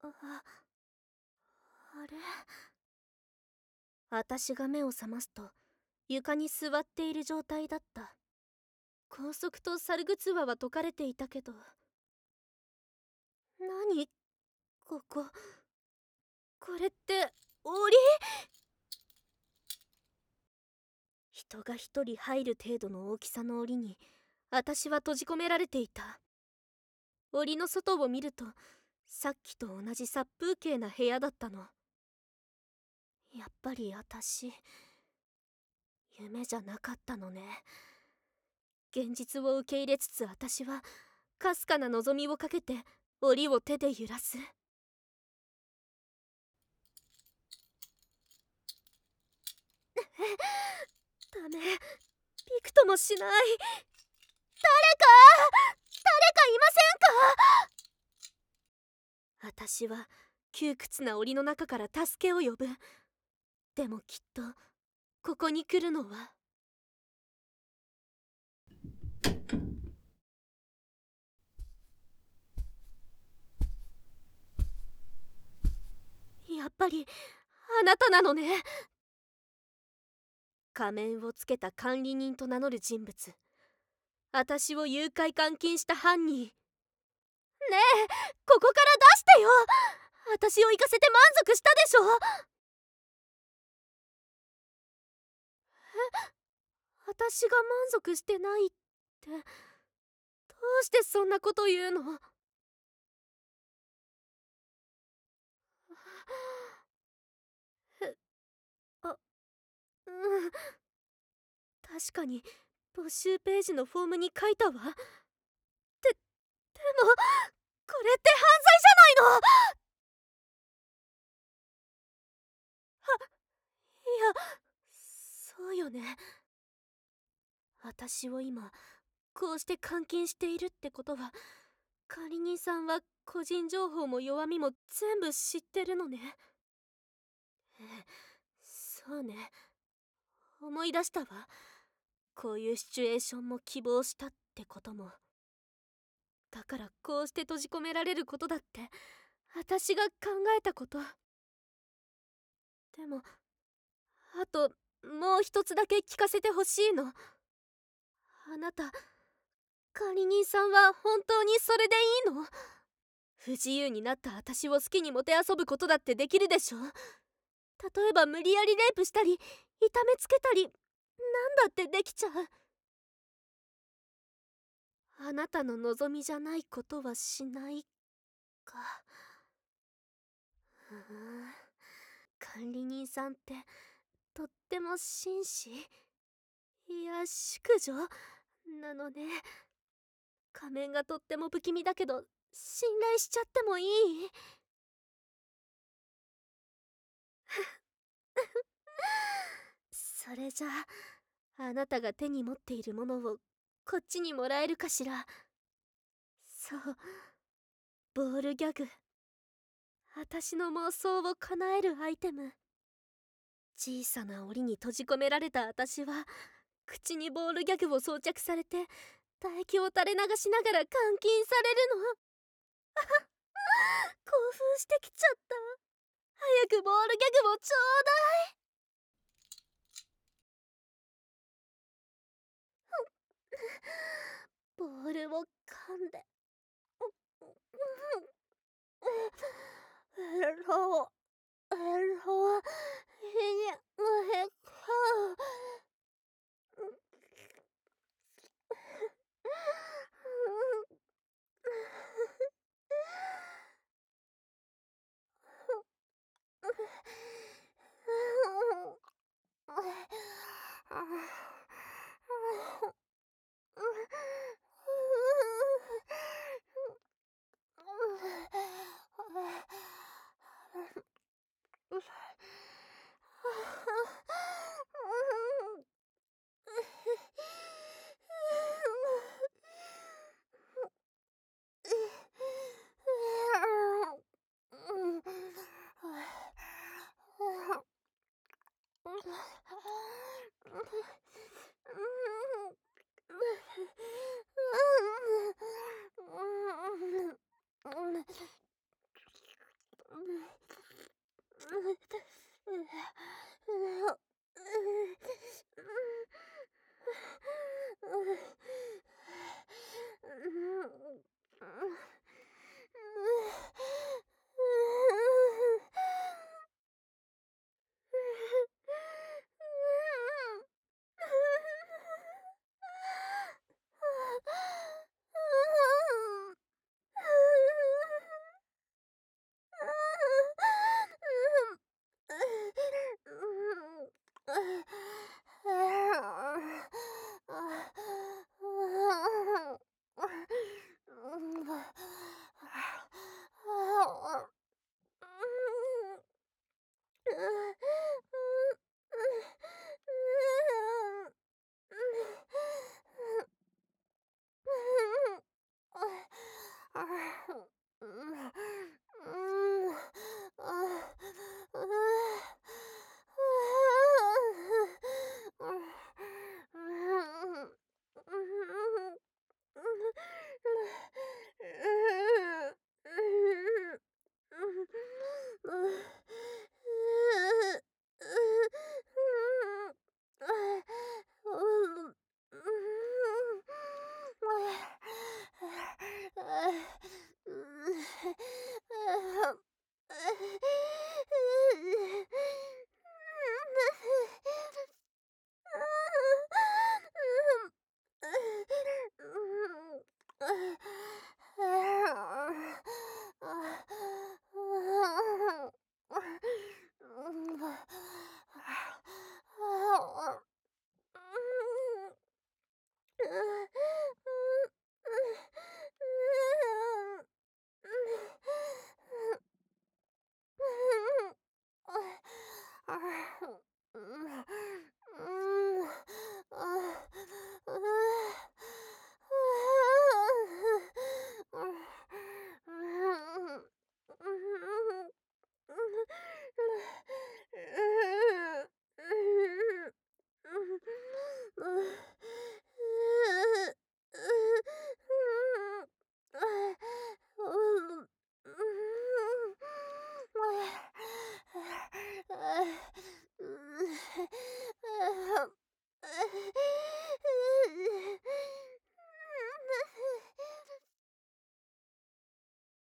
あれ、私が目を覚ますと床に座っている状態だった。拘束と猿グツワは解かれていたけど、何ここ、これって檻？人が一人入る程度の大きさの檻に私は閉じ込められていた。檻の外を見るとさっきと同じ殺風景な部屋だったの。やっぱり私、夢じゃなかったのね。現実を受け入れつつ私はかすかな望みをかけて檻を手で揺らす。ダメ、びくともしない。誰かいませんか？私は窮屈な檻の中から助けを呼ぶ。でもきっとここに来るのはやっぱりあなたなのね。仮面をつけた管理人と名乗る人物、私を誘拐監禁した犯人。ねえ、ここから出してよ。私を行かせて満足したでしょ。私が満足してないって、どうしてそんなこと言うの？あ、うん、確かに募集ページのフォームに書いたわ。でもこれって犯罪じゃないの？いや、そうよね。私を今こうして監禁しているってことは、管理人さんは個人情報も弱みも全部知ってるのね。ええ、そうね。思い出したわ。こういうシチュエーションも希望したってことも。だからこうして閉じ込められることだって私が考えたこと。でもあともう一つだけ聞かせてほしいの。あなた、管理人さんは本当にそれでいいの？不自由になった私を好きにもてあそぶことだってできるでしょ？例えば無理やりレイプしたり痛めつけたり、なんだってできちゃう。あなたの望みじゃないことはしないか。ふーん、管理人さんってとっても紳士、いや淑女なのね。仮面がとっても不気味だけど信頼しちゃってもいい？それじゃあ、あなたが手に持っているものをこっちにもらえるかしら。そう、ボールギャグ。私の妄想を叶えるアイテム。小さな檻に閉じ込められた私は口にボールギャグを装着されて唾液を垂れ流しながら監禁されるの。興奮してきちゃった。早くボールギャグをちょうだい。ボールを噛んで、エロエロ